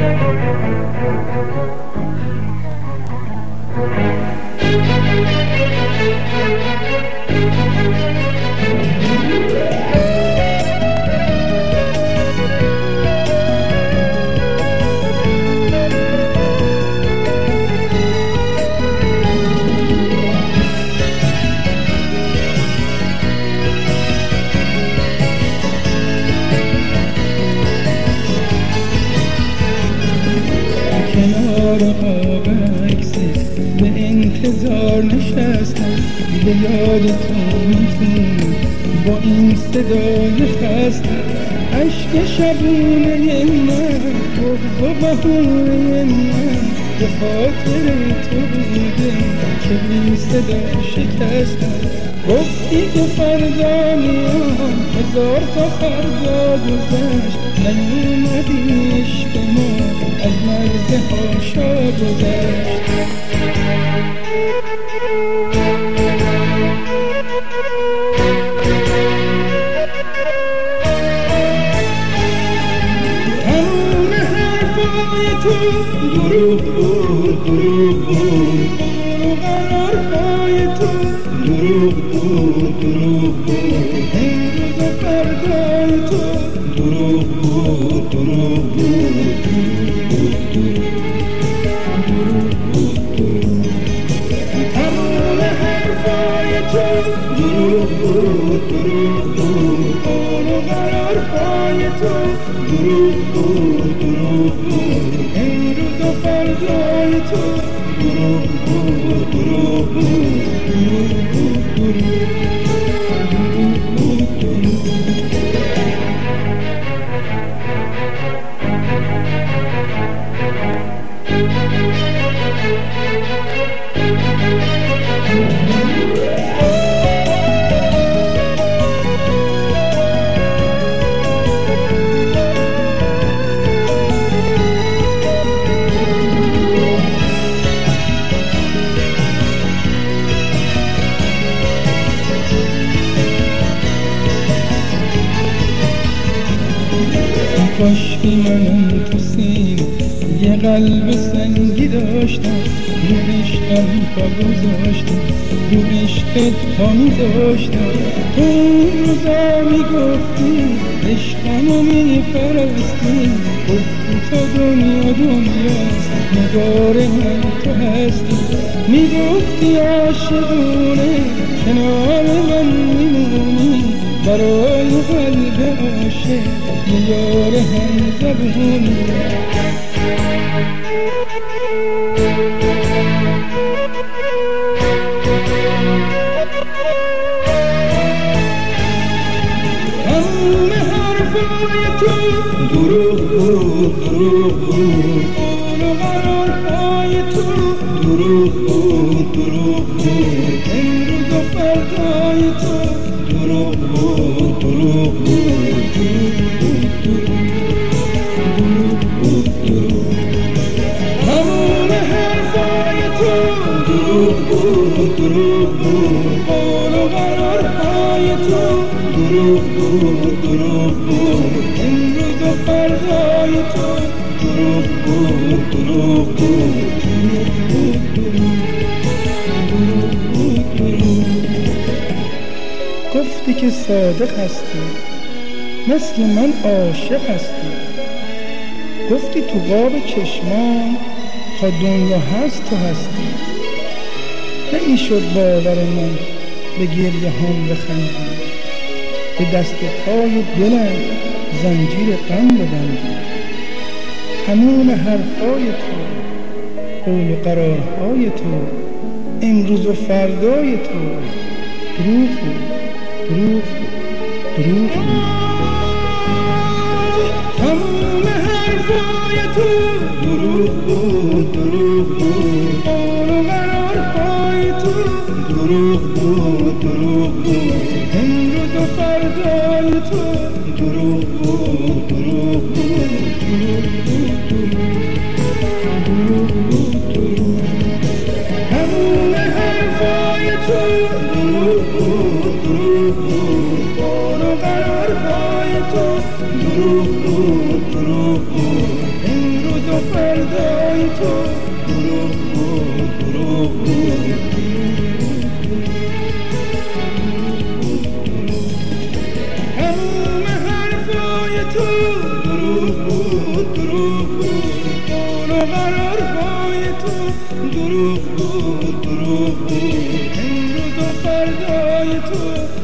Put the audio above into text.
انتظار نشستم به یاد تو میخونم با این صدای خسته عشق شبونه من بغض و بهونه من به خاطر تو بوده که این صدا شکستم گفتی که فردا میام هزار تا فردا گذشت نیومدی عشق ما از مرز هاشا گذشت دروغ بود دروغ بود قرارهای تو دروغ بود دروغ بود امروز و فردای تو دروغ بود دروغ بود تمام حرفای تو دروغ بود دروغ بود قرارهای تو دروغ بود دروغ بود امروز و فردای تو دروغ بود دروغ بود دروغ بود دروغ بود کاشکی منم تو سینه یه قلب سنگی داشتم رو عشقم پا گذاشتم رو عشقت پا میذاشتم تو اون روزا میگفتی عشقمو میپرستی گفتی تا دنیا دنیاست نگار من تو هستی میگفتی عاشقونه کنار من میمونی برای قلب عاشق یه یار هم زبونی تمام حرفای تو دروغ بود دروغ بود قول و قرارهای تو دروغ بود دروغ بود امروز و فردای تو دروغ بود دروغ بود تمام حرفای تو دروغ بود دروغ بود قول و قرارهای تو دروغ بود دروغ بود امروز و فردای تو دروغ بود دروغ بود گفتی که صادق هستی مثل من عاشق هستی گفتی تو قاب چشمام تا دنیا هست تو هستی نمیشد باور من به گریه هم بخندی به دست و پای دلم زنجیر غم ببندی تمام حرفای تو قول و قرارهای تو امروز و فردای تو دروغ بود دروغ دروغ تمام حرفای تو دروغ بود دروغ بود قول و قرارهای تو دروغ بود دروغ بود امروز و فردای تو دروغ بود دروغ بود دروغ بود تمام حرفای تو دروغ بود دروغ بود قول و قرارهای تو دروغ بود دروغ بود امروز و دروغ بود امروز و فردای تو